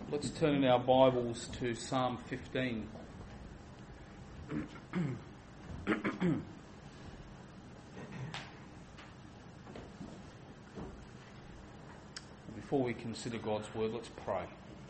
Let's turn in our Bibles to Psalm 15. Before we consider God's Word, let's pray.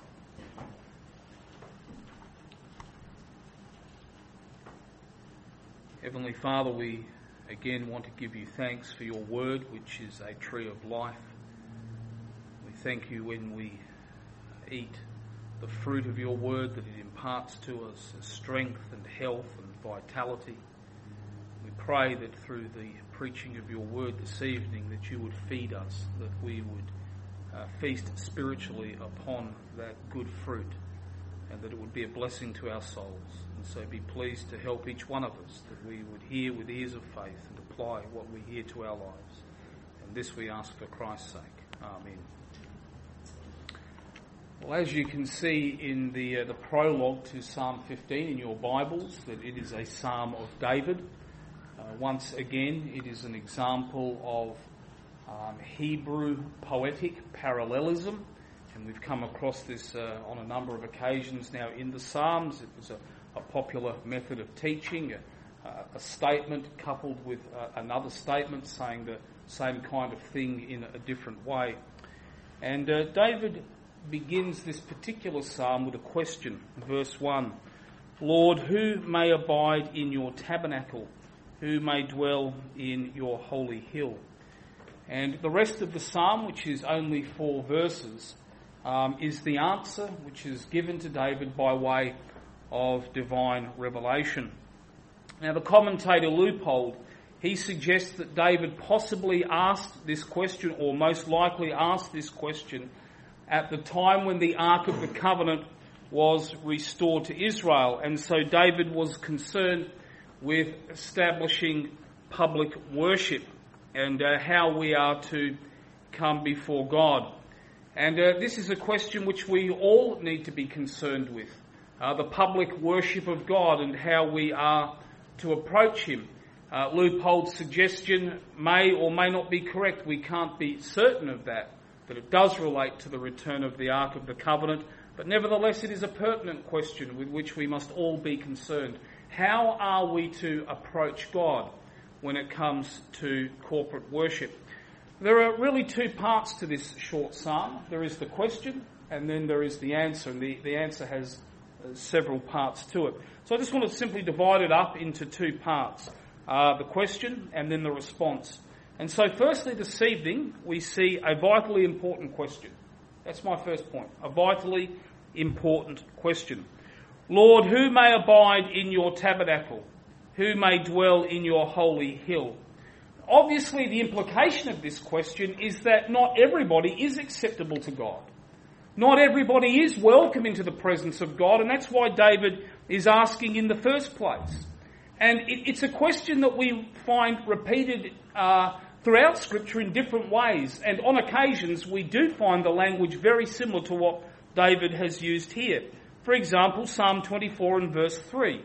Heavenly Father, we again want to give you thanks for your Word, which is a tree of life. We thank you when we eat the fruit of your Word, that it imparts to us strength and health and vitality. We pray that through the preaching of your Word this evening that you would feed us, that we would feast spiritually upon that good fruit, and that it would be a blessing to our souls. And so be pleased to help each one of us, that we would hear with ears of faith and apply what we hear to our lives. And this we ask for Christ's sake. Amen. Well, as you can see in the prologue to Psalm 15 in your Bibles, that it is a psalm of David. Once again, it is an example of Hebrew poetic parallelism, and we've come across this on a number of occasions now in the Psalms. It was a popular method of teaching, a statement coupled with another statement saying the same kind of thing in a different way. And David begins this particular psalm with a question. Verse 1, Lord, who may abide in your tabernacle? Who may dwell in your holy hill? And the rest of the psalm, which is only 4 verses, is the answer which is given to David by way of divine revelation. Now, the commentator Leupold, he suggests that David possibly asked this question, or most likely asked this question, at the time when the Ark of the Covenant was restored to Israel. And so David was concerned with establishing public worship and how we are to come before God. And this is a question which we all need to be concerned with, the public worship of God and how we are to approach him. Leupold's suggestion may or may not be correct. We can't be certain of that it does relate to the return of the Ark of the Covenant, but nevertheless it is a pertinent question with which we must all be concerned. How are we to approach God when it comes to corporate worship? There are really 2 parts to this short psalm. There is the question, and then there is the answer, and the answer has several parts to it. So I just want to simply divide it up into 2 parts, the question and then the response. And so firstly this evening we see a vitally important question. That's my first point, a vitally important question. Lord, who may abide in your tabernacle? Who may dwell in your holy hill? Obviously the implication of this question is that not everybody is acceptable to God. Not everybody is welcome into the presence of God, and that's why David is asking in the first place. And it's a question that we find repeated throughout Scripture in different ways, and on occasions we do find the language very similar to what David has used here. For example, Psalm 24 and verse 3.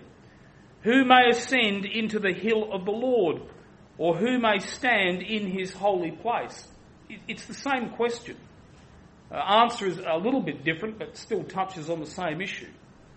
Who may ascend into the hill of the Lord, or who may stand in his holy place? It's the same question. Answer is a little bit different, but still touches on the same issue.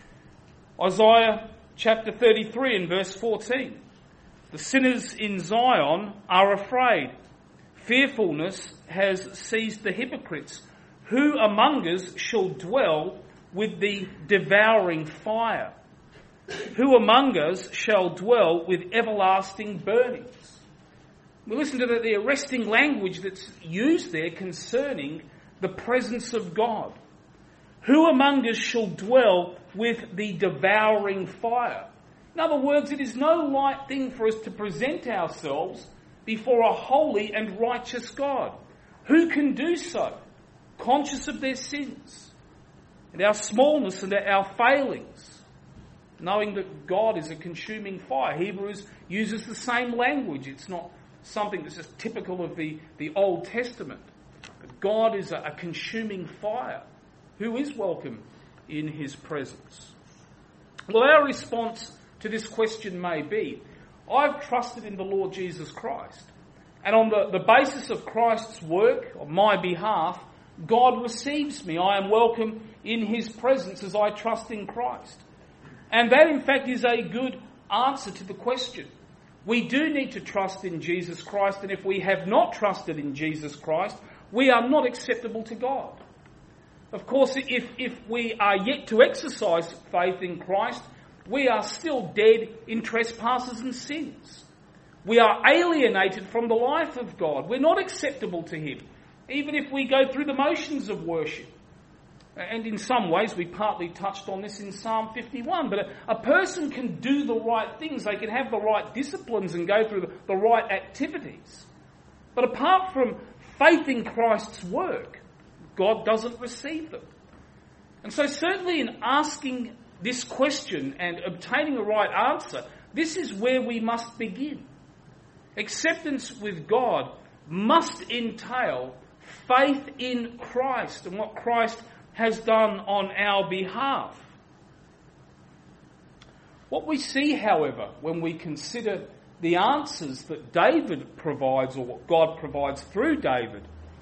Isaiah chapter 33 and verse 14. The sinners in Zion are afraid. Fearfulness has seized the hypocrites. Who among us shall dwell with the devouring fire? Who among us shall dwell with everlasting burnings? We listen to the arresting language that's used there concerning the presence of God. Who among us shall dwell with the devouring fire? In other words, it is no light thing for us to present ourselves before a holy and righteous God. Who can do so, conscious of their sins and our smallness and our failings, knowing that God is a consuming fire? Hebrews uses the same language. It's not something that's just typical of the Old Testament. But God is a consuming fire. Who is welcome in his presence? Well, our response to this question may be, I've trusted in the Lord Jesus Christ, and on the basis of Christ's work on my behalf, God receives me. I am welcome in his presence as I trust in Christ? And that, in fact, is a good answer to the question. We do need to trust in Jesus Christ, and if we have not trusted in Jesus Christ, we are not acceptable to God. Of course, if we are yet to exercise faith in Christ, we are still dead in trespasses and sins. We are alienated from the life of God. We're not acceptable to him, even if we go through the motions of worship. And in some ways, we partly touched on this in Psalm 51, but a person can do the right things, they can have the right disciplines and go through the right activities. But apart from faith in Christ's work, God doesn't receive them. And so certainly in asking this question and obtaining a right answer, this is where we must begin. Acceptance with God must entail faith in Christ and what Christ has done on our behalf. What we see, however, when we consider the answers that David provides, or what God provides through David,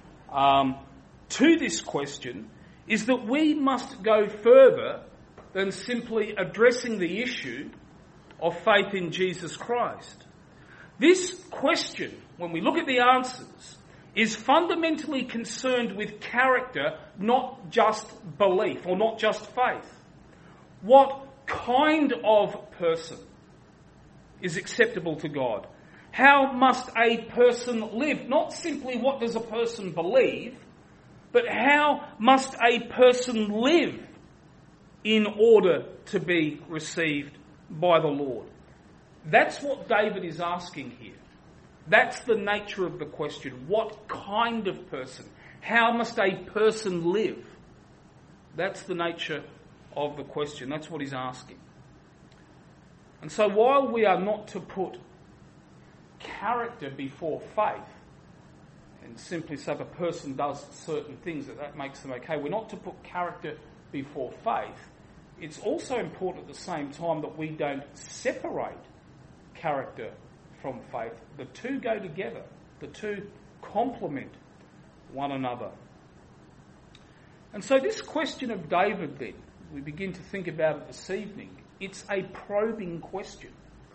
to this question, is that we must go further than simply addressing the issue of faith in Jesus Christ. This question, when we look at the answers, is fundamentally concerned with character, not just belief or not just faith. What kind of person is acceptable to God? How must a person live? Not simply what does a person believe, but how must a person live in order to be received by the Lord? That's what David is asking here. That's the nature of the question. What kind of person? How must a person live? That's the nature of the question. That's what he's asking. And so while we are not to put character before faith, and simply say if a person does certain things that makes them okay, we're not to put character before faith, it's also important at the same time that we don't separate character from faith. The two go together. The two complement one another. And so this question of David then, we begin to think about it this evening, it's a probing question.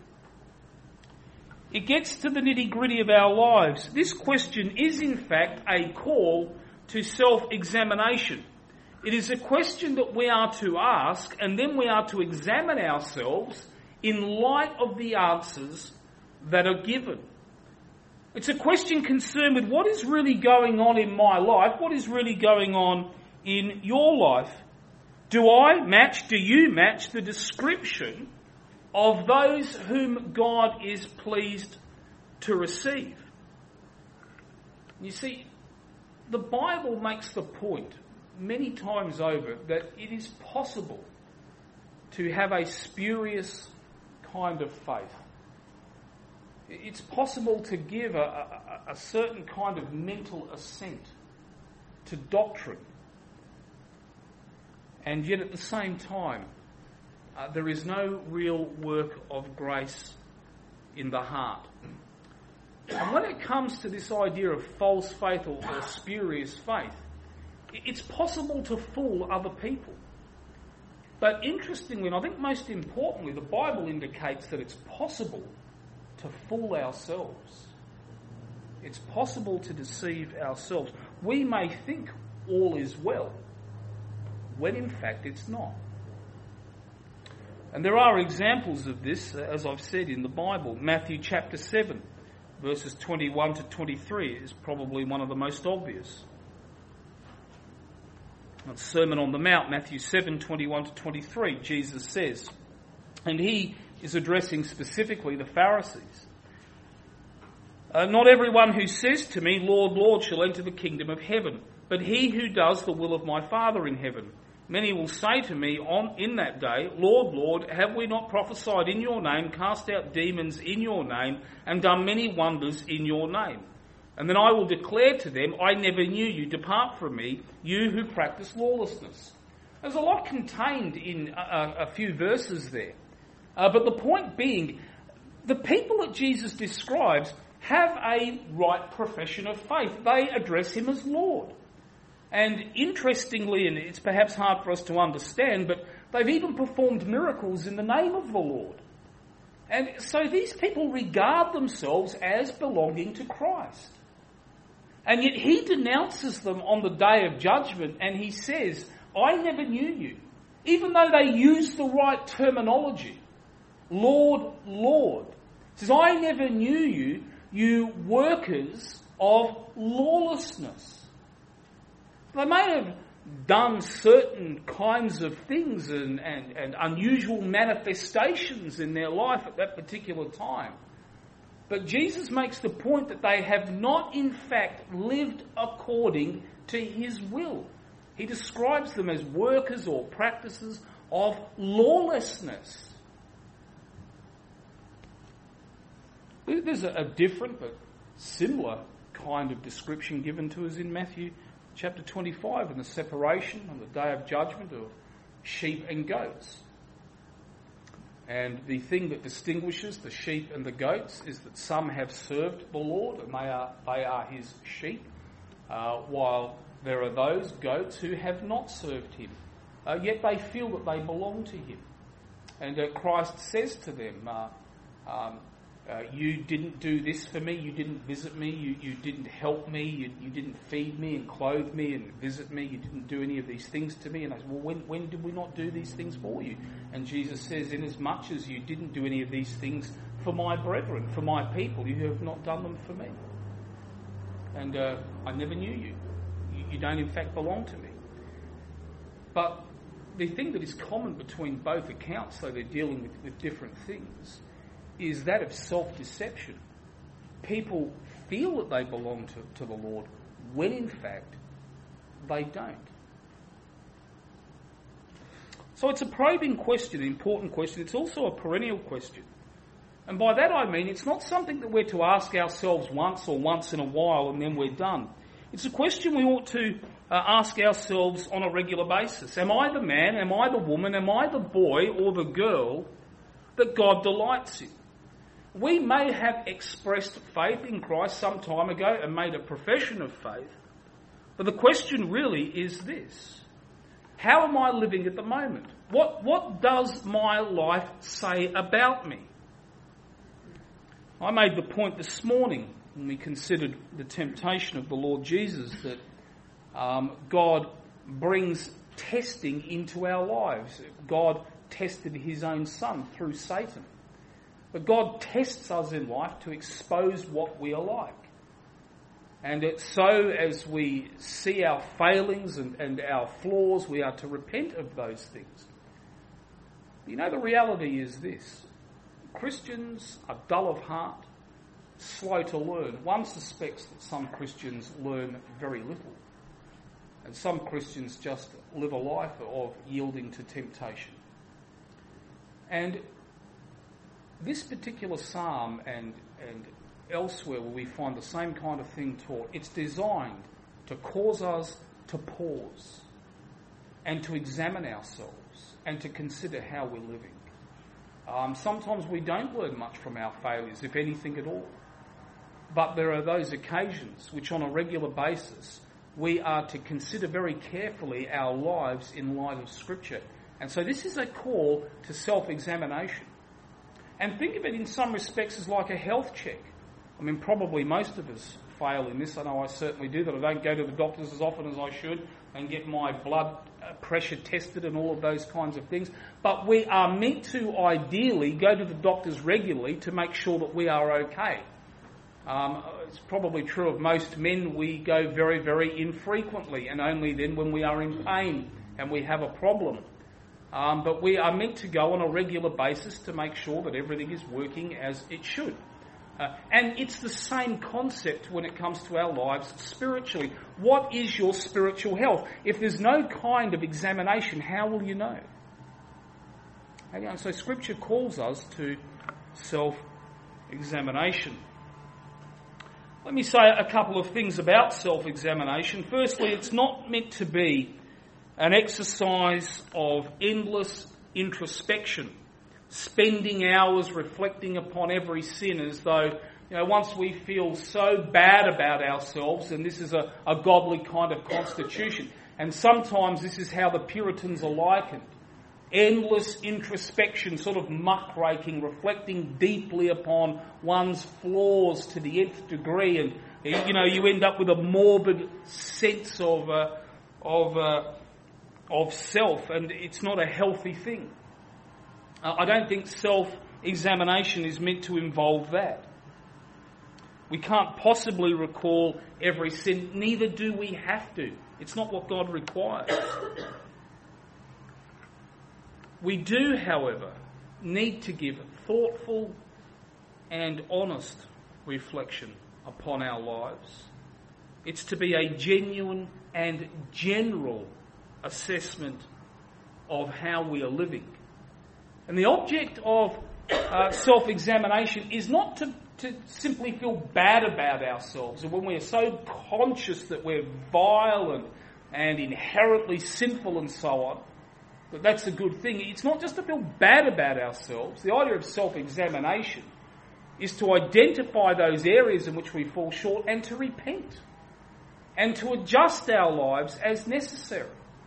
It gets to the nitty-gritty of our lives. This question is in fact a call to self-examination. It is a question that we are to ask, and then we are to examine ourselves in light of the answers that are given. It's a question concerned with what is really going on in my life, what is really going on in your life. Do you match the description of those whom God is pleased to receive? You see, the Bible makes the point many times over that it is possible to have a spurious kind of faith. It's possible to give a certain kind of mental assent to doctrine, and yet at the same time there is no real work of grace in the heart. And when it comes to this idea of false faith or spurious faith, it's possible to fool other people. But interestingly, and I think most importantly, the Bible indicates that it's possible to fool ourselves. It's possible to deceive ourselves. We may think all is well, when in fact it's not. And there are examples of this, as I've said, in the Bible. Matthew chapter 7, verses 21 to 23 is probably one of the most obvious. On Sermon on the Mount, Matthew 7, 21 to 23, Jesus says, and he is addressing specifically the Pharisees. Not everyone who says to me, Lord, Lord, shall enter the kingdom of heaven, but he who does the will of my Father in heaven. Many will say to me in that day, Lord, Lord, have we not prophesied in your name, cast out demons in your name, and done many wonders in your name? And then I will declare to them, I never knew you, depart from me, you who practice lawlessness. There's a lot contained in a few verses there. But the point being, the people that Jesus describes have a right profession of faith. They address him as Lord. And interestingly, and it's perhaps hard for us to understand, but they've even performed miracles in the name of the Lord. And so these people regard themselves as belonging to Christ. And yet he denounces them on the day of judgment and he says, I never knew you. Even though they use the right terminology. Lord, Lord. He says, I never knew you, you workers of lawlessness. They may have done certain kinds of things and unusual manifestations in their life at that particular time. But Jesus makes the point that they have not in fact lived according to his will. He describes them as workers or practices of lawlessness. There's a different but similar kind of description given to us in Matthew chapter 25 in the separation on the day of judgment of sheep and goats. And the thing that distinguishes the sheep and the goats is that some have served the Lord and they are his sheep, while there are those goats who have not served him, yet they feel that they belong to him. And Christ says to them, you didn't do this for me, you didn't visit me, you didn't help me, you didn't feed me and clothe me and visit me, you didn't do any of these things to me. And I said, well, when did we not do these things for you? And Jesus says, inasmuch as you didn't do any of these things for my brethren, for my people, you have not done them for me. And I never knew you. You don't in fact belong to me. But the thing that is common between both accounts, though they're dealing with different things, is that of self-deception. People feel that they belong to the Lord when in fact they don't. So it's a probing question, an important question. It's also a perennial question. And by that I mean it's not something that we're to ask ourselves once or once in a while and then we're done. It's a question we ought to ask ourselves on a regular basis. Am I the man, am I the woman, am I the boy or the girl that God delights in? We may have expressed faith in Christ some time ago and made a profession of faith, but the question really is this. How am I living at the moment? What does my life say about me? I made the point this morning when we considered the temptation of the Lord Jesus that God brings testing into our lives. God tested his own son through Satan. But God tests us in life to expose what we are like. And so as we see our failings and our flaws, we are to repent of those things. You know, the reality is this. Christians are dull of heart, slow to learn. One suspects that some Christians learn very little. And some Christians just live a life of yielding to temptation. And this particular psalm and elsewhere where we find the same kind of thing taught, it's designed to cause us to pause and to examine ourselves and to consider how we're living. Sometimes we don't learn much from our failures, if anything at all. But there are those occasions which on a regular basis we are to consider very carefully our lives in light of Scripture. And so this is a call to self-examination. And think of it in some respects as like a health check. I mean, probably most of us fail in this. I know I certainly do, that I don't go to the doctors as often as I should and get my blood pressure tested and all of those kinds of things. But we are meant to ideally go to the doctors regularly to make sure that we are okay. It's probably true of most men. We go very, very infrequently and only then when we are in pain and we have a problem. But we are meant to go on a regular basis to make sure that everything is working as it should. And it's the same concept when it comes to our lives spiritually. What is your spiritual health? If there's no kind of examination, how will you know? And so Scripture calls us to self-examination. Let me say a couple of things about self-examination. Firstly, it's not meant to be an exercise of endless introspection, spending hours reflecting upon every sin as though Once we feel so bad about ourselves, and this is a godly kind of constitution, and sometimes this is how the Puritans are likened. Endless introspection, sort of muckraking, reflecting deeply upon one's flaws to the nth degree, and you end up with a morbid sense of self, and it's not a healthy thing. I don't think self-examination is meant to involve that. We can't possibly recall every sin, neither do we have to. It's not what God requires. We do, however, need to give thoughtful and honest reflection upon our lives. It's to be a genuine and general assessment of how we are living. And the object of self-examination is not to simply feel bad about ourselves. And when we are so conscious that we're vile and inherently sinful and so on, that's a good thing. It's not just to feel bad about ourselves. The idea of self-examination is to identify those areas in which we fall short and to repent and to adjust our lives as necessary.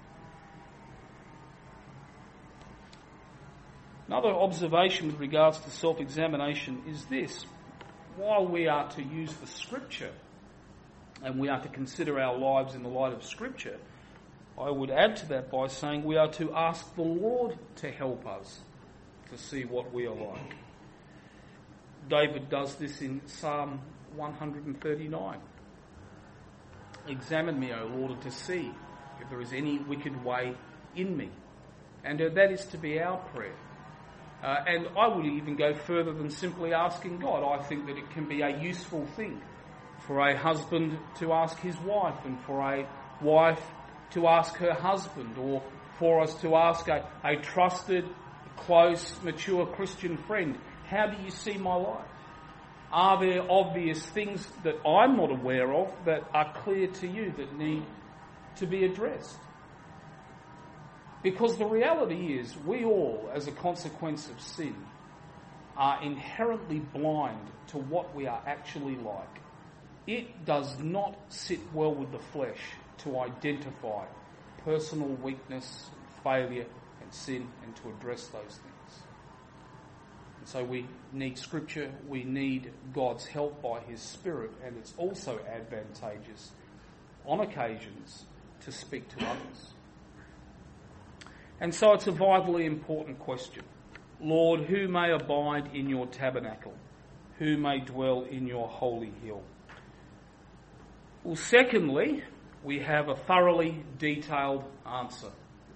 Another observation with regards to self-examination is this. While we are to use the Scripture and we are to consider our lives in the light of Scripture, I would add to that by saying we are to ask the Lord to help us to see what we are like. David does this in Psalm 139. Examine me, O Lord, to see if there is any wicked way in me. And that is to be our prayer. And I would even go further than simply asking God. I think that it can be a useful thing for a husband to ask his wife, and for a wife to ask her husband, or for us to ask a trusted, close, mature Christian friend, how do you see my life? Are there obvious things that I'm not aware of that are clear to you that need to be addressed? Because the reality is, we all, as a consequence of sin, are inherently blind to what we are actually like. It does not sit well with the flesh to identify personal weakness, failure and sin, and to address those things. And so we need Scripture, we need God's help by His Spirit, and it's also advantageous on occasions to speak to others. And so it's a vitally important question. Lord, who may abide in your tabernacle? Who may dwell in your holy hill? Well, secondly, we have a thoroughly detailed answer.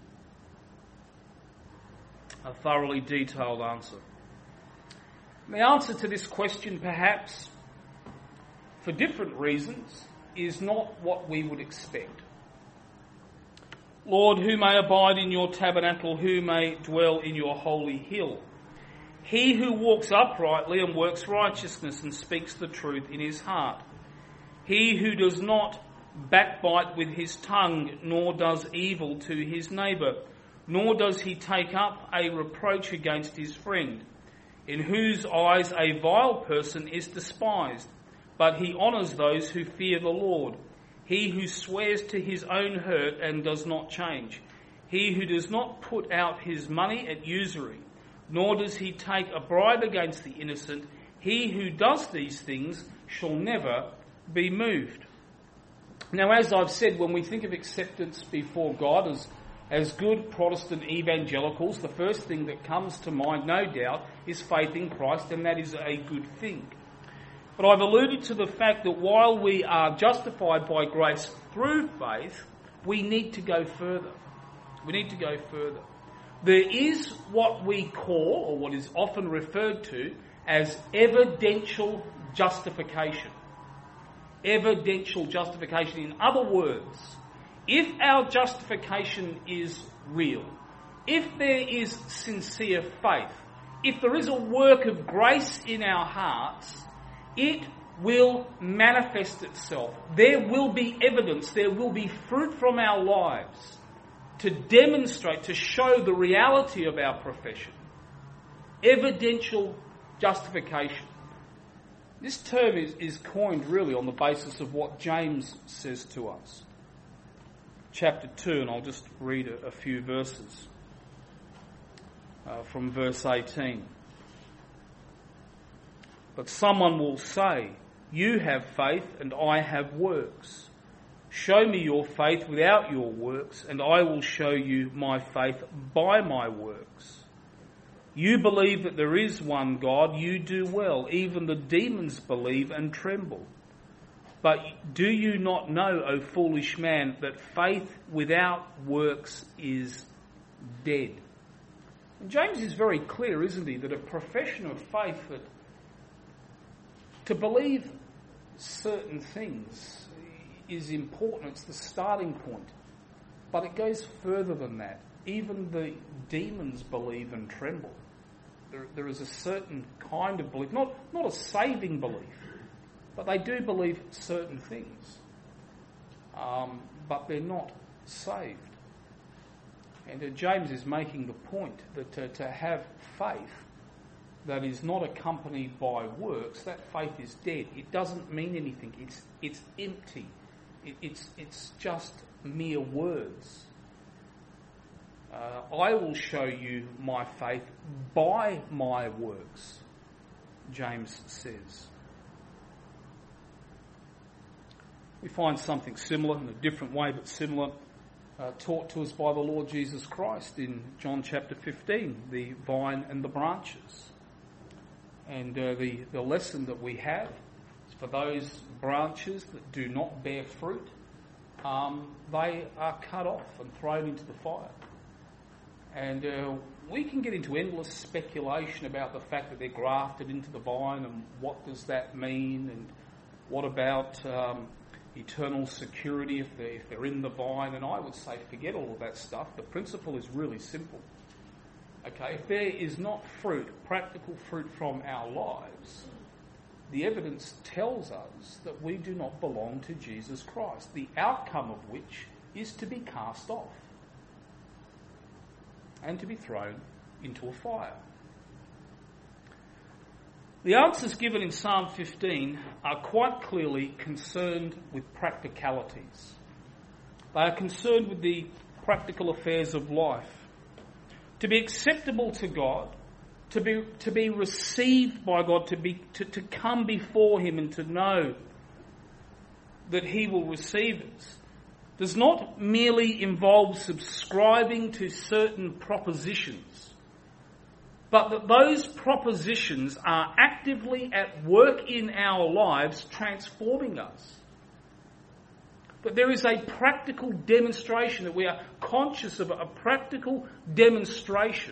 A thoroughly detailed answer. And the answer to this question, perhaps, for different reasons, is not what we would expect. Lord, who may abide in your tabernacle, who may dwell in your holy hill? He who walks uprightly and works righteousness and speaks the truth in his heart. He who does not backbite with his tongue, nor does evil to his neighbour, nor does he take up a reproach against his friend, in whose eyes a vile person is despised, but he honours those who fear the Lord. He who swears to his own hurt and does not change. He who does not put out his money at usury, nor does he take a bribe against the innocent. He who does these things shall never be moved. Now, as I've said, when we think of acceptance before God as good Protestant evangelicals, the first thing that comes to mind, no doubt, is faith in Christ, and that is a good thing. But I've alluded to the fact that while we are justified by grace through faith, we need to go further. We need to go further. There is what we call, or what is often referred to, as evidential justification. Evidential justification. In other words, if our justification is real, if there is sincere faith, if there is a work of grace in our hearts, it will manifest itself. There will be evidence, there will be fruit from our lives to demonstrate, to show the reality of our profession. Evidential justification. This term is coined really on the basis of what James says to us. Chapter 2, and I'll just read a few verses from verse 18. But someone will say, "You have faith and I have works. Show me your faith without your works, and I will show you my faith by my works. You believe that there is one God, you do well. Even the demons believe and tremble. But do you not know, O foolish man, that faith without works is dead?" And James is very clear, isn't he, that a profession of faith, that to believe certain things is important. It's the starting point. But it goes further than that. Even the demons believe and tremble. There is a certain kind of belief, not a saving belief, but they do believe certain things. But they're not saved. And James is making the point that to have faith that is not accompanied by works, that faith is dead. It doesn't mean anything. It's empty. It's just mere words. I will show you my faith by my works, James says. We find something similar, in a different way but similar, taught to us by the Lord Jesus Christ in John chapter 15, the vine and the branches. And the lesson that we have is for those branches that do not bear fruit, they are cut off and thrown into the fire. And we can get into endless speculation about the fact that they're grafted into the vine and what does that mean, and what about eternal security if they're in the vine. And I would say forget all of that stuff. The principle is really simple. Okay, if there is not fruit, practical fruit from our lives, the evidence tells us that we do not belong to Jesus Christ, the outcome of which is to be cast off and to be thrown into a fire. The answers given in Psalm 15 are quite clearly concerned with practicalities. They are concerned with the practical affairs of life. To be acceptable to God, to be received by God, to come before Him and to know that He will receive us, does not merely involve subscribing to certain propositions, but that those propositions are actively at work in our lives, transforming us. But there is a practical demonstration, that we are conscious of a practical demonstration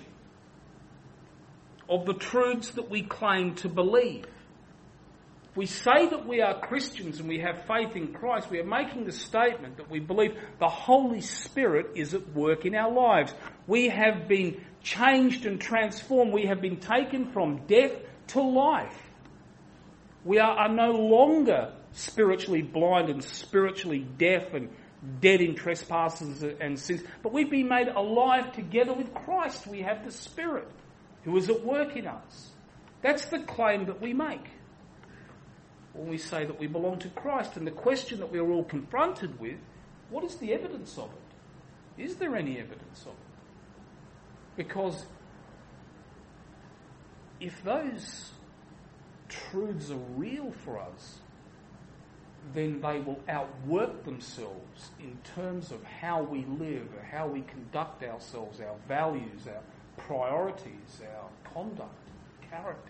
of the truths that we claim to believe. We say that we are Christians and we have faith in Christ. We are making the statement that we believe the Holy Spirit is at work in our lives. We have been changed and transformed. We have been taken from death to life. We are no longer spiritually blind and spiritually deaf and dead in trespasses and sins, but we've been made alive together with Christ. We have the Spirit who is at work in us. That's the claim that we make when we say that we belong to Christ. And the question that we're all confronted with, what is the evidence of it? Is there any evidence of it? Because if those truths are real for us, then they will outwork themselves in terms of how we live, how we conduct ourselves, our values, our priorities, our conduct, character.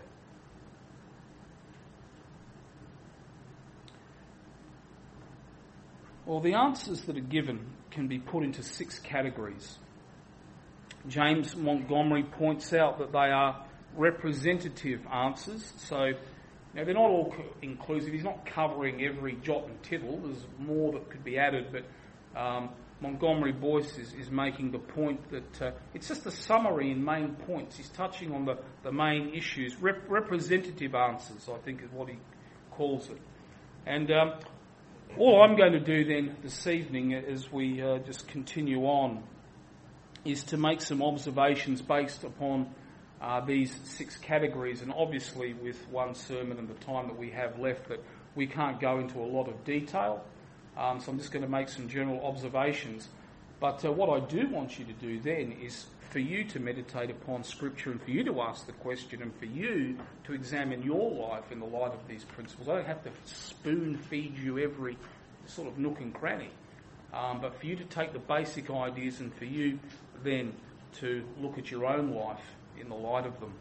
Well, the answers that are given can be put into 6 categories. James Montgomery points out that they are representative answers. So, they're not all inclusive. He's not covering every jot and tittle. There's more that could be added, but Montgomery Boyce is making the point that it's just a summary in main points. He's touching on the main issues. Representative answers, I think, is what he calls it. And all I'm going to do then this evening, as we just continue on, is to make some observations based upon these 6 categories, and obviously with one sermon and the time that we have left, that we can't go into a lot of detail. So I'm just going to make some general observations. But what I do want you to do then is for you to meditate upon Scripture and for you to ask the question and for you to examine your life in the light of these principles. I don't have to spoon feed you every sort of nook and cranny, but for you to take the basic ideas and for you then to look at your own life in the light of them.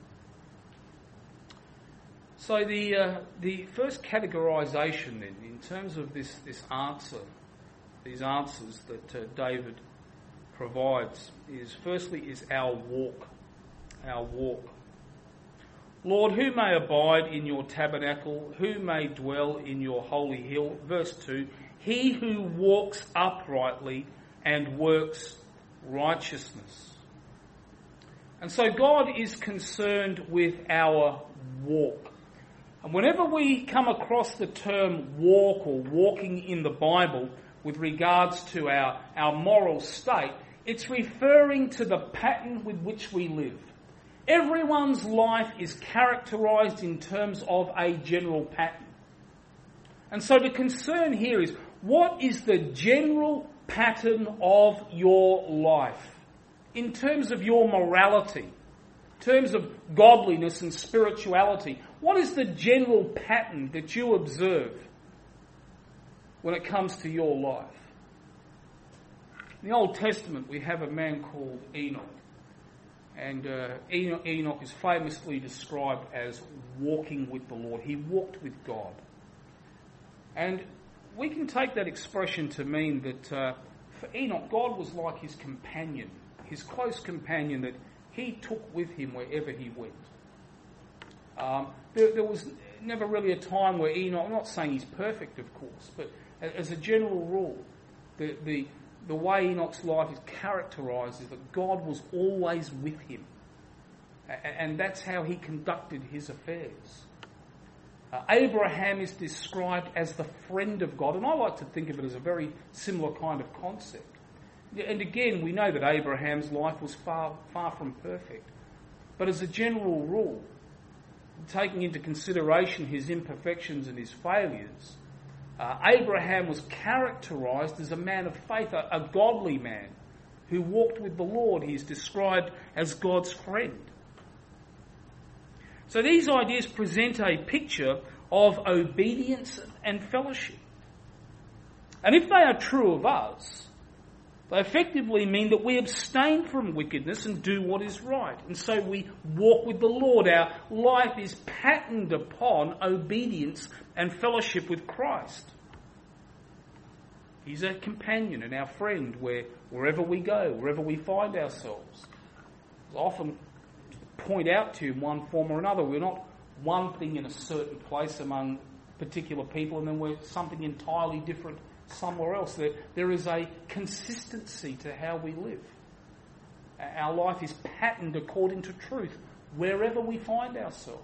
So the first categorisation then, in terms of this answer, these answers that David provides, is firstly is our walk. Our walk. Lord, who may abide in your tabernacle? Who may dwell in your holy hill? Verse 2, he who walks uprightly and works righteousness. And so God is concerned with our walk. And whenever we come across the term walk or walking in the Bible with regards to our moral state, it's referring to the pattern with which we live. Everyone's life is characterised in terms of a general pattern. And so the concern here is, what is the general pattern of your life? In terms of your morality, in terms of godliness and spirituality, what is the general pattern that you observe when it comes to your life? In the Old Testament, we have a man called Enoch. And Enoch is famously described as walking with the Lord. He walked with God. And we can take that expression to mean that for Enoch, God was like his companion, his close companion that he took with him wherever he went. There was never really a time where Enoch, I'm not saying he's perfect, of course, but as a general rule, the way Enoch's life is characterised is that God was always with him. And that's how he conducted his affairs. Abraham is described as the friend of God, and I like to think of it as a very similar kind of concept. And again, we know that Abraham's life was far, far from perfect. But as a general rule, taking into consideration his imperfections and his failures, Abraham was characterised as a man of faith, a godly man who walked with the Lord. He is described as God's friend. So these ideas present a picture of obedience and fellowship. And if they are true of us, they effectively mean that we abstain from wickedness and do what is right. And so we walk with the Lord. Our life is patterned upon obedience and fellowship with Christ. He's a companion and our friend wherever we go, wherever we find ourselves. I often point out to you in one form or another, we're not one thing in a certain place among particular people and then we're something entirely different somewhere else. There is a consistency to how we live. Our life is patterned according to truth wherever we find ourselves.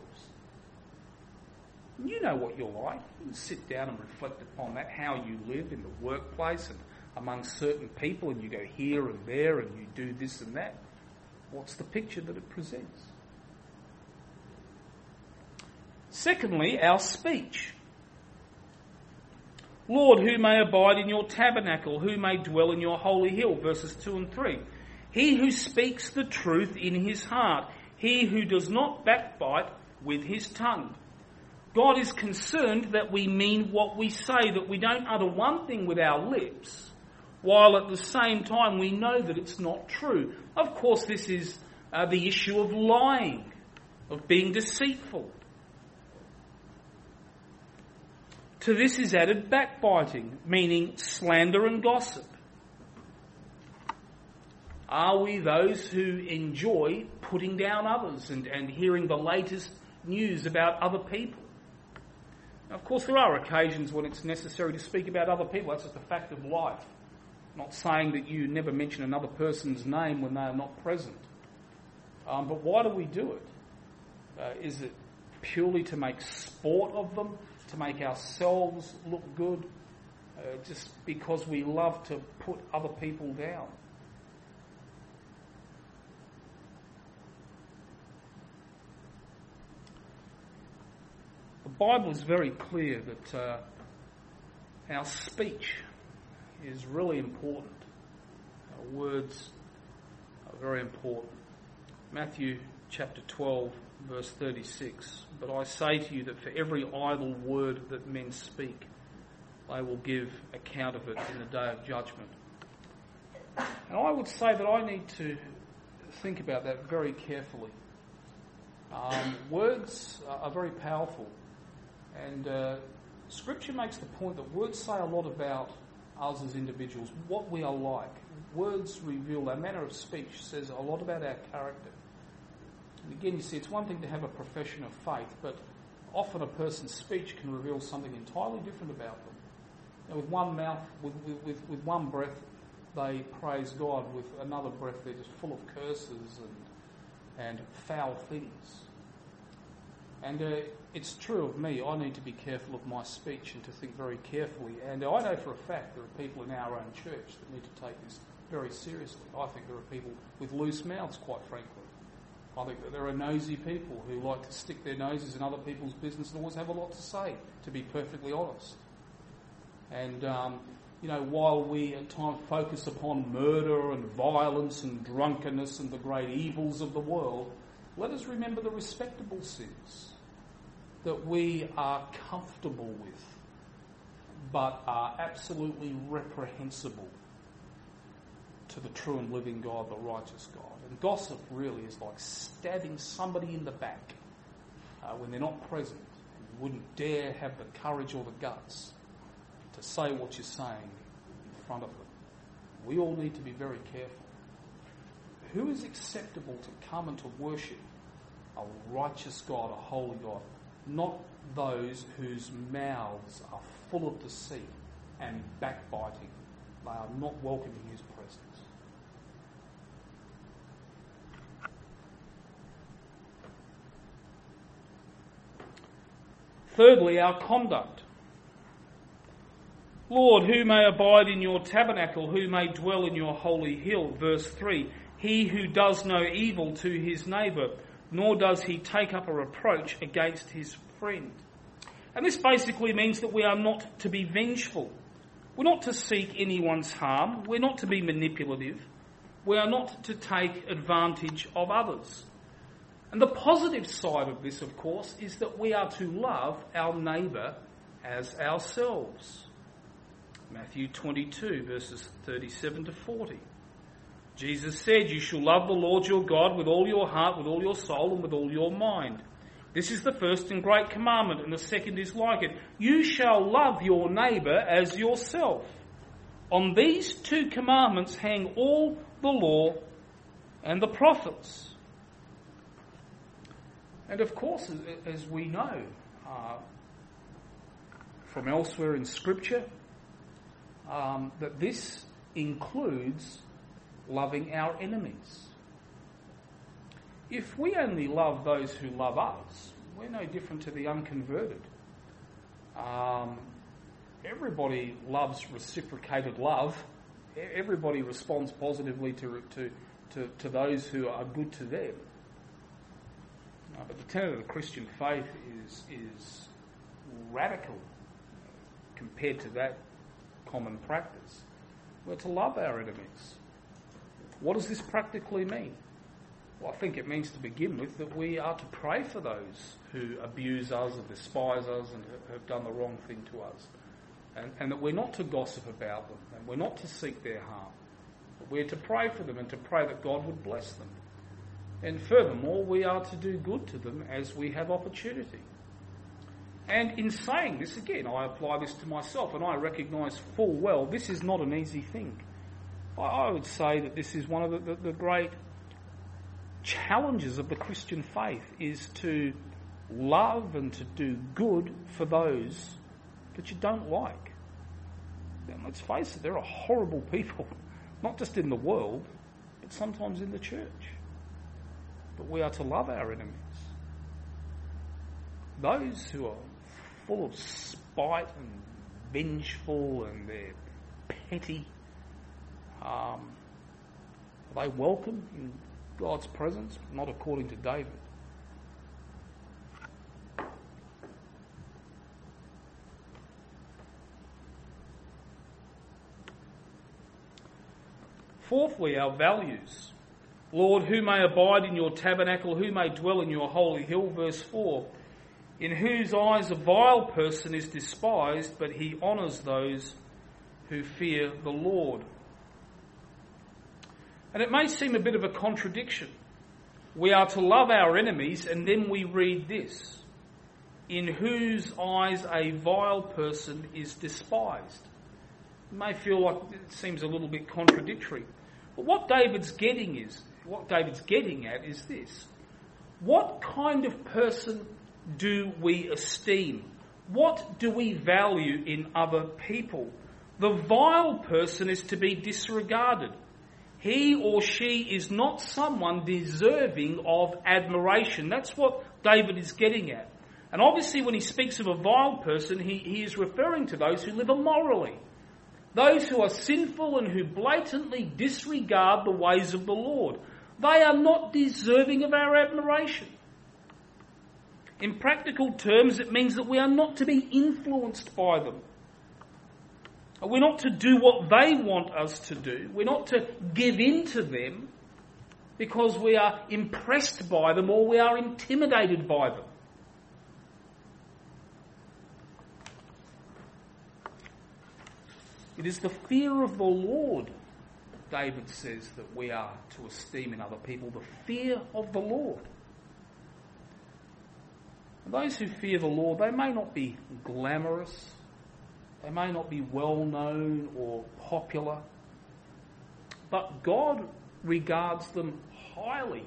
You know what you're like. You can sit down and reflect upon that, how you live in the workplace and among certain people, and you go here and there and you do this and that. What's the picture that it presents? Secondly, our speech. Lord, who may abide in your tabernacle, who may dwell in your holy hill, verses 2 and 3. He who speaks the truth in his heart, he who does not backbite with his tongue. God is concerned that we mean what we say, that we don't utter one thing with our lips, while at the same time we know that it's not true. Of course, this is the issue of lying, of being deceitful. To this is added backbiting, meaning slander and gossip. Are we those who enjoy putting down others and hearing the latest news about other people? Now, of course, there are occasions when it's necessary to speak about other people. That's just a fact of life. I'm not saying that you never mention another person's name when they are not present. But why do we do it? Is it purely to make sport of them? To make ourselves look good? Just because we love to put other people down? Bible is very clear that our speech is really important. Our words are very important. Matthew chapter 12, verse 36. But I say to you that for every idle word that men speak, they will give account of it in the day of judgment. And I would say that I need to think about that very carefully. Words are very powerful, and Scripture makes the point that words say a lot about us as individuals, what we are like. Words reveal, our manner of speech says a lot about our character. And again, you see, it's one thing to have a profession of faith, but often a person's speech can reveal something entirely different about them. And with one mouth, with one breath, they praise God. With another breath, they're just full of curses and foul things. And it's true of me. I need to be careful of my speech and to think very carefully. And I know for a fact there are people in our own church that need to take this very seriously. I think there are people with loose mouths, quite frankly. I think that there are nosy people who like to stick their noses in other people's business and always have a lot to say, to be perfectly honest. And, while we at times focus upon murder and violence and drunkenness and the great evils of the world, let us remember the respectable sins that we are comfortable with, but are absolutely reprehensible to the true and living God, the righteous God. And gossip really is like stabbing somebody in the back when they're not present. You wouldn't dare have the courage or the guts to say what you're saying in front of them. We all need to be very careful. Who is acceptable to come and to worship? A righteous God, a holy God, not those whose mouths are full of deceit and backbiting. They are not welcome in his presence. Thirdly, our conduct. Lord, who may abide in your tabernacle, who may dwell in your holy hill? Verse 3, he who does no evil to his neighbour, nor does he take up a reproach against his friend. And this basically means that we are not to be vengeful. We're not to seek anyone's harm. We're not to be manipulative. We are not to take advantage of others. And the positive side of this, of course, is that we are to love our neighbour as ourselves. Matthew 22, verses 37 to 40. Jesus said, you shall love the Lord your God with all your heart, with all your soul, and with all your mind. This is the first and great commandment, and the second is like it. You shall love your neighbour as yourself. On these two commandments hang all the law and the prophets. And of course, as we know from elsewhere in Scripture, that this includes loving our enemies. If we only love those who love us, we're no different to the unconverted. Everybody loves reciprocated love. Everybody responds positively to those who are good to them. But the tenet of the Christian faith is radical compared to that common practice. We're to love our enemies. What does this practically mean? Well, I think it means to begin with that we are to pray for those who abuse us and despise us and have done the wrong thing to us. And that we're not to gossip about them and we're not to seek their harm. But we're to pray for them and to pray that God would bless them. And furthermore, we are to do good to them as we have opportunity. And in saying this, again, I apply this to myself and I recognise full well this is not an easy thing. I would say that this is one of the great challenges of the Christian faith, is to love and to do good for those that you don't like. And let's face it, there are horrible people, not just in the world, but sometimes in the church. But we are to love our enemies. Those who are full of spite and vengeful and they're petty, are they welcome in God's presence? Not according to David. fourthly, our values. Lord, who may abide in your tabernacle, who may dwell in your holy hill, verse 4, in whose eyes a vile person is despised, but he honours those who fear the Lord. And it may seem a bit of a contradiction. We are to love our enemies, and then we read this, in whose eyes a vile person is despised. You may feel like it seems a little bit contradictory. But what David's getting at is this. What kind of person do we esteem? What do we value in other people? The vile person is to be disregarded. He or she is not someone deserving of admiration. That's what David is getting at. And obviously when he speaks of a vile person, he is referring to those who live immorally. Those who are sinful and who blatantly disregard the ways of the Lord. They are not deserving of our admiration. In practical terms, it means that we are not to be influenced by them. We're not to do what they want us to do. We're not to give in to them because we are impressed by them or we are intimidated by them. It is the fear of the Lord, David says, that we are to esteem in other people. The fear of the Lord. And those who fear the Lord, they may not be glamorous. They may not be well known or popular. But God regards them highly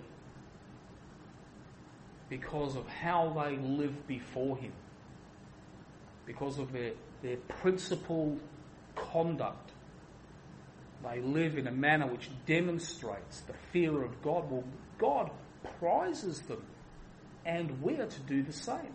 because of how they live before Him. Because of their principled conduct. They live in a manner which demonstrates the fear of God. Well, God prizes them, and we are to do the same.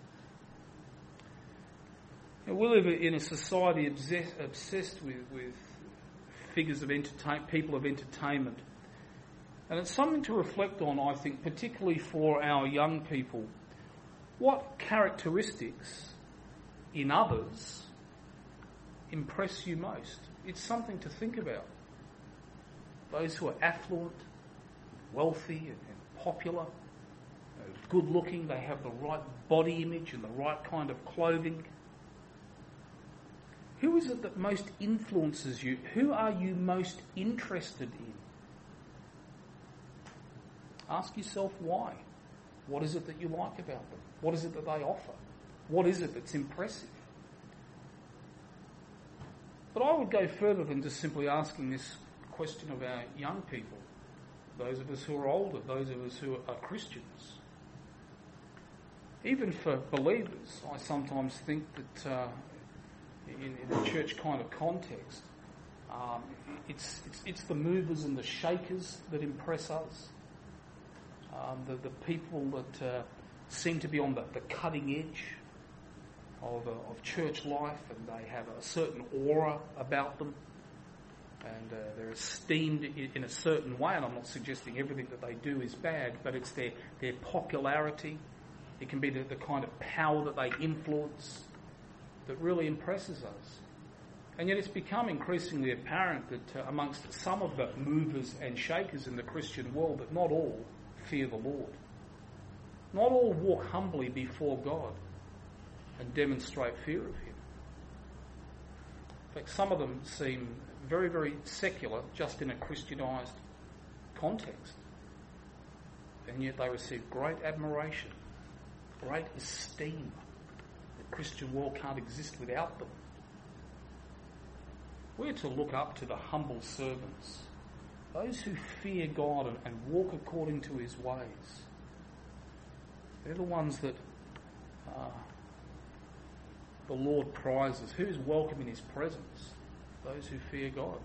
Now, we live in a society obsessed with figures of entertainment, people of entertainment. And it's something to reflect on, I think, particularly for our young people. What characteristics in others impress you most? It's something to think about. Those who are affluent, wealthy and popular, good looking, they have the right body image and the right kind of clothing. Who is it that most influences you? Who are you most interested in? Ask yourself why. What is it that you like about them? What is it that they offer? What is it that's impressive? But I would go further than just simply asking this question of our young people, those of us who are older, those of us who are Christians. Even for believers, I sometimes think that in the church kind of context, it's the movers and the shakers that impress us. The people that seem to be on the cutting edge of church life, and they have a certain aura about them, and they're esteemed in a certain way. And I'm not suggesting everything that they do is bad, but it's their popularity. It can be the kind of power that they influence that really impresses us. And yet it's become increasingly apparent that amongst some of the movers and shakers in the Christian world, that not all fear the Lord. Not all walk humbly before God and demonstrate fear of Him. In fact, some of them seem very, very secular, just in a Christianised context. And yet they receive great admiration, great esteem. The Christian world can't exist without them. We're to look up to the humble servants, those who fear God and walk according to His ways. They're the ones that the Lord prizes. Who's welcome in His presence? Those who fear God.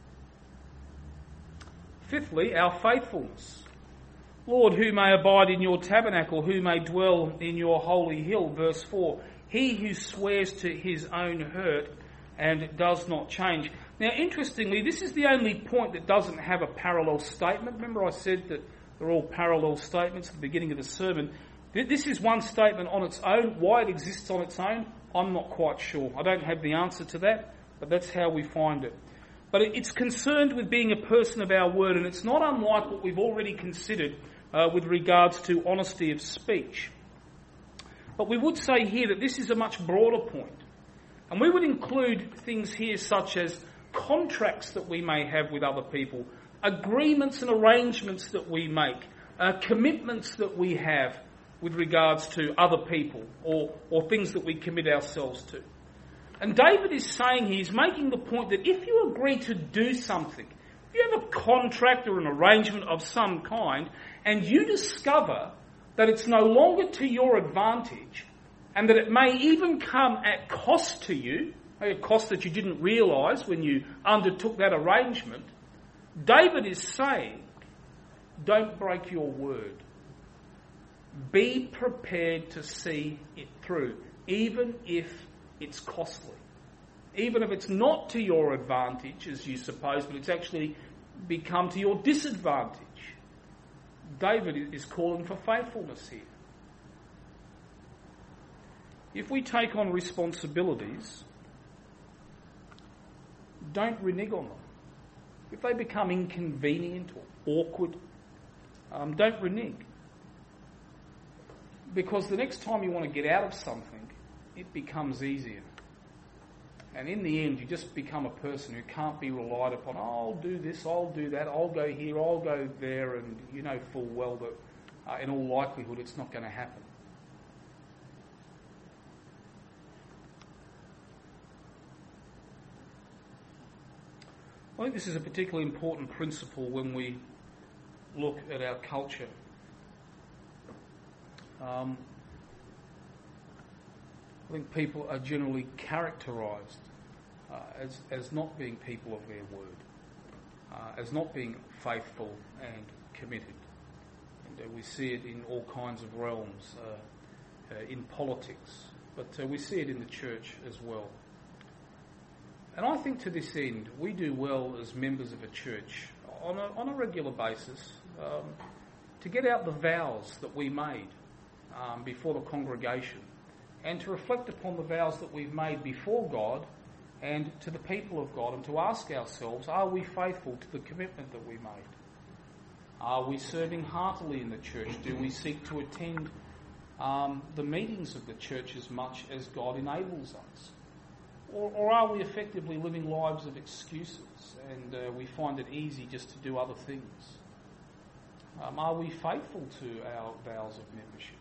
Fifthly, our faithfulness. Lord, who may abide in your tabernacle, who may dwell in your holy hill? Verse 4, he who swears to his own hurt and does not change. Now, interestingly, this is the only point that doesn't have a parallel statement. Remember I said that they're all parallel statements at the beginning of the sermon. This is one statement on its own. Why it exists on its own, I'm not quite sure. I don't have the answer to that, but that's how we find it. But it's concerned with being a person of our word, and it's not unlike what we've already considered with regards to honesty of speech. But we would say here that this is a much broader point. And we would include things here such as contracts that we may have with other people, agreements and arrangements that we make, commitments that we have with regards to other people or things that we commit ourselves to. And David is saying he's making the point that if you agree to do something, if you have a contract or an arrangement of some kind, and you discover that it's no longer to your advantage, and that it may even come at cost to you, a cost that you didn't realise when you undertook that arrangement, David is saying, don't break your word. Be prepared to see it through, even if it's costly. Even if it's not to your advantage, as you suppose, but it's actually become to your disadvantage. David is calling for faithfulness here. If we take on responsibilities, don't renege on them. If they become inconvenient or awkward, don't renege. Because the next time you want to get out of something, it becomes easier. And in the end, you just become a person who can't be relied upon. Oh, I'll do this, I'll do that, I'll go here, I'll go there, and you know full well that in all likelihood it's not going to happen. I think this is a particularly important principle when we look at our culture. I think people are generally characterised as not being people of their word, as not being faithful and committed. And we see it in all kinds of realms, in politics, but we see it in the church as well. And I think to this end, we do well as members of a church on a regular basis to get out the vows that we made before the congregation, and to reflect upon the vows that we've made before God and to the people of God, and to ask ourselves, are we faithful to the commitment that we made? Are we serving heartily in the church? Do we seek to attend the meetings of the church as much as God enables us? Or are we effectively living lives of excuses and we find it easy just to do other things? Are we faithful to our vows of membership?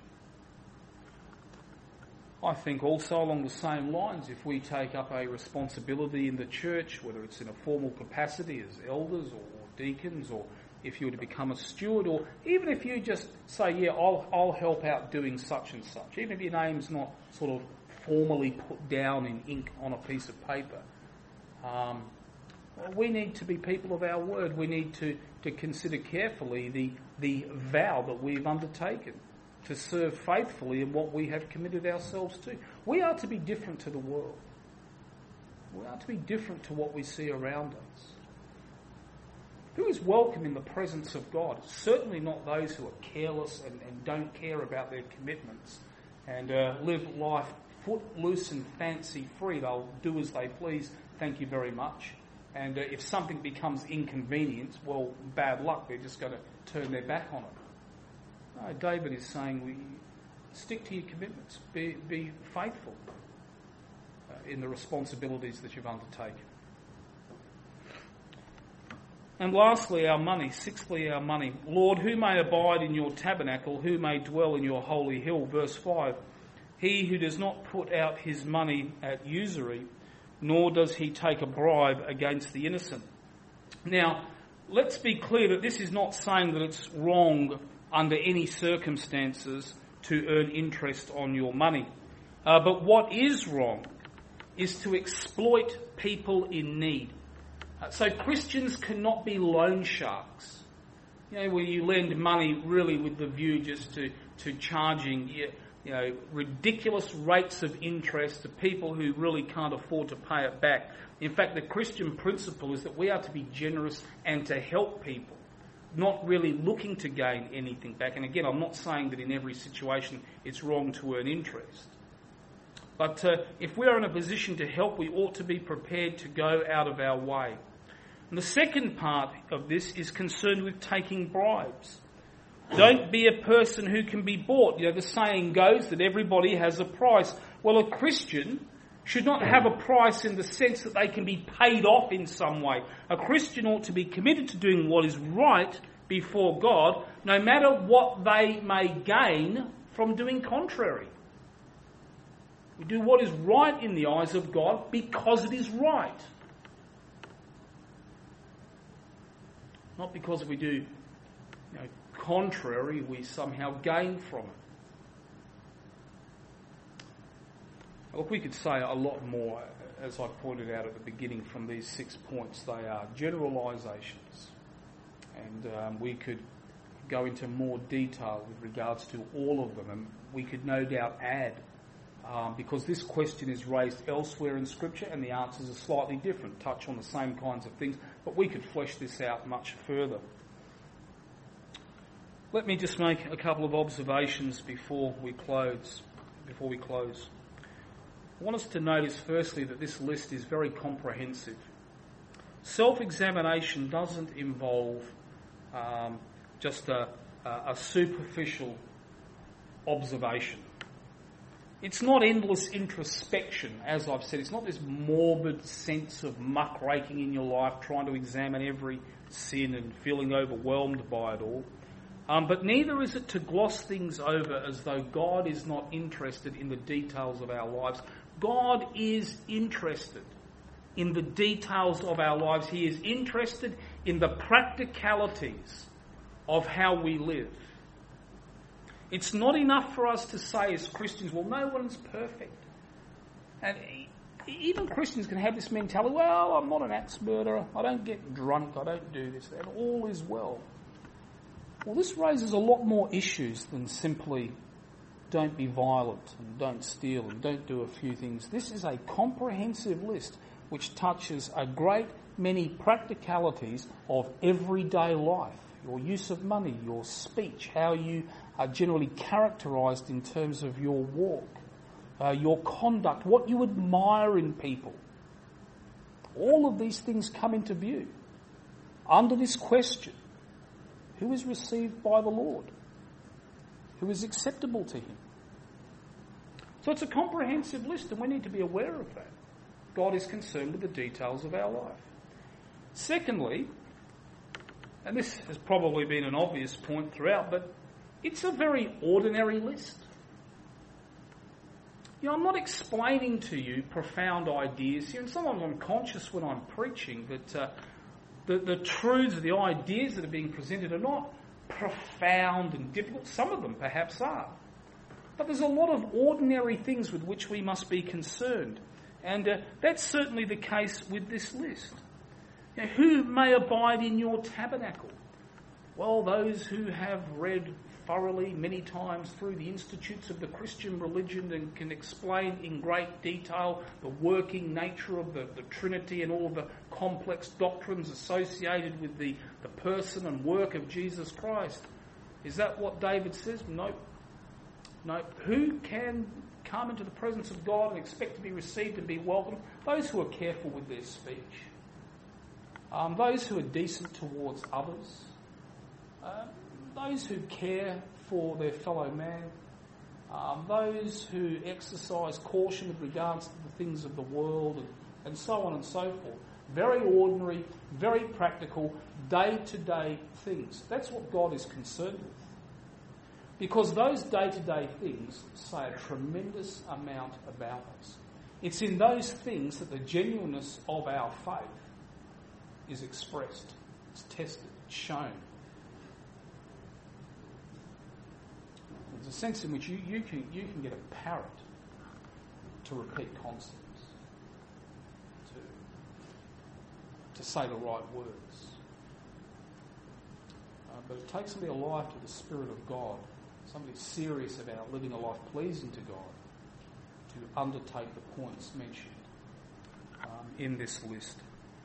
I think also along the same lines, if we take up a responsibility in the church, whether it's in a formal capacity as elders or deacons, or if you were to become a steward, or even if you just say, yeah, I'll help out doing such and such, even if your name's not sort of formally put down in ink on a piece of paper, we need to be people of our word. We need to consider carefully the vow that we've undertaken to serve faithfully in what we have committed ourselves to. We are to be different to the world. We are to be different to what we see around us. Who is welcome in the presence of God? Certainly not those who are careless and don't care about their commitments and live life foot loose and fancy free. They'll do as they please, thank you very much. And if something becomes inconvenient, well, bad luck, they're just going to turn their back on it. No, David is saying, we stick to your commitments, be faithful in the responsibilities that you've undertaken. And lastly, our money. Sixthly, our money. Lord, who may abide in your tabernacle? Who may dwell in your holy hill? Verse 5. He who does not put out his money at usury, nor does he take a bribe against the innocent. Now, let's be clear that this is not saying that it's wrong under any circumstances to earn interest on your money. But what is wrong is to exploit people in need. So Christians cannot be loan sharks, where you lend money really with the view just to charging ridiculous rates of interest to people who really can't afford to pay it back. In fact, the Christian principle is that we are to be generous and to help people, not really looking to gain anything back. And again, I'm not saying that in every situation it's wrong to earn interest. But if we are in a position to help, we ought to be prepared to go out of our way. And the second part of this is concerned with taking bribes. Don't be a person who can be bought. The saying goes that everybody has a price. Well, a Christian should not have a price in the sense that they can be paid off in some way. A Christian ought to be committed to doing what is right before God, no matter what they may gain from doing contrary. We do what is right in the eyes of God because it is right. Not because we do contrary, we somehow gain from it. Look, we could say a lot more, as I pointed out at the beginning, from these 6 points. They are generalisations. And we could go into more detail with regards to all of them. And we could no doubt add, because this question is raised elsewhere in Scripture and the answers are slightly different, touch on the same kinds of things. But we could flesh this out much further. Let me just make a couple of observations before we close. I want us to notice firstly that this list is very comprehensive. Self-examination doesn't involve just a superficial observation. It's not endless introspection, as I've said. It's not this morbid sense of muckraking in your life, trying to examine every sin and feeling overwhelmed by it all. But neither is it to gloss things over as though God is not interested in the details of our lives. God is interested in the details of our lives. He is interested in the practicalities of how we live. It's not enough for us to say as Christians, well, no one's perfect. And even Christians can have this mentality, well, I'm not an axe murderer, I don't get drunk, I don't do this, and all is well. Well, this raises a lot more issues than simply don't be violent and don't steal and don't do a few things. This is a comprehensive list which touches a great many practicalities of everyday life. Your use of money, your speech, how you are generally characterised in terms of your walk, your conduct, what you admire in people. All of these things come into view under this question. Who is received by the Lord? Who is acceptable to him? So it's a comprehensive list and we need to be aware of that. God is concerned with the details of our life. Secondly, and this has probably been an obvious point throughout, but it's a very ordinary list. I'm not explaining to you profound ideas here, and sometimes I'm conscious when I'm preaching that the truths, the ideas that are being presented are not profound and difficult. Some of them perhaps are. But there's a lot of ordinary things with which we must be concerned. And that's certainly the case with this list. Who may abide in your tabernacle? Well, those who have read thoroughly many times through the institutes of the Christian religion and can explain in great detail the working nature of the Trinity and all the complex doctrines associated with the person and work of Jesus Christ. Is that what David says? Nope. Who can come into the presence of God and expect to be received and be welcomed? Those who are careful with their speech. Those who are decent towards others. Those who care for their fellow man, those who exercise caution with regards to the things of the world, and so on and so forth. Very ordinary, very practical, day-to-day things. That's what God is concerned with. Because those day-to-day things say a tremendous amount about us. It's in those things that the genuineness of our faith is expressed, it's tested, it's shown. There's a sense in which you can get a parrot to repeat concepts, to say the right words. But it takes somebody alive to the Spirit of God, somebody serious about living a life pleasing to God, to undertake the points mentioned in this list.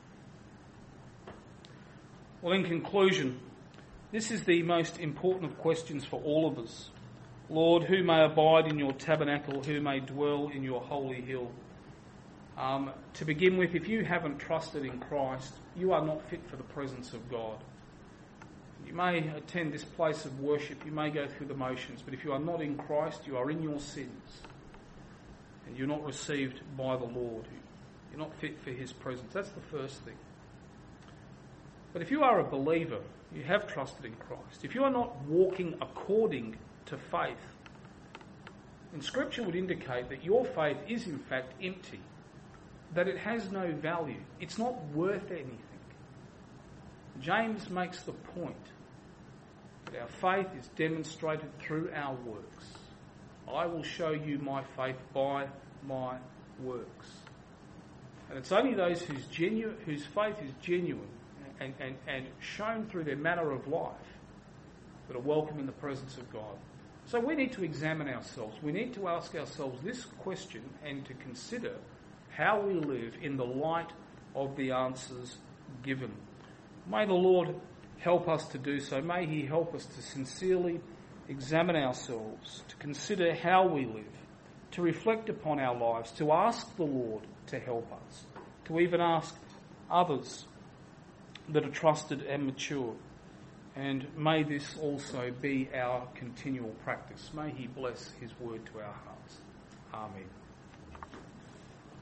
Well, in conclusion, this is the most important of questions for all of us. Lord, who may abide in your tabernacle, who may dwell in your holy hill? To begin with, if you haven't trusted in Christ, you are not fit for the presence of God. You may attend this place of worship, you may go through the motions, but if you are not in Christ, you are in your sins, and you're not received by the Lord. You're not fit for his presence. That's the first thing. But if you are a believer, you have trusted in Christ, if you are not walking according to faith, then Scripture would indicate that your faith is in fact empty, that it has no value. It's not worth anything. James makes the point that our faith is demonstrated through our works. I will show you my faith by my works. And it's only those whose faith is genuine and shown through their manner of life that are welcome in the presence of God. So we need to examine ourselves. We need to ask ourselves this question and to consider how we live in the light of the answers given. May the Lord help us to do so. May he help us to sincerely examine ourselves, to consider how we live, to reflect upon our lives, to ask the Lord to help us, to even ask others that are trusted and mature. And may this also be our continual practice. May he bless his word to our hearts. Amen.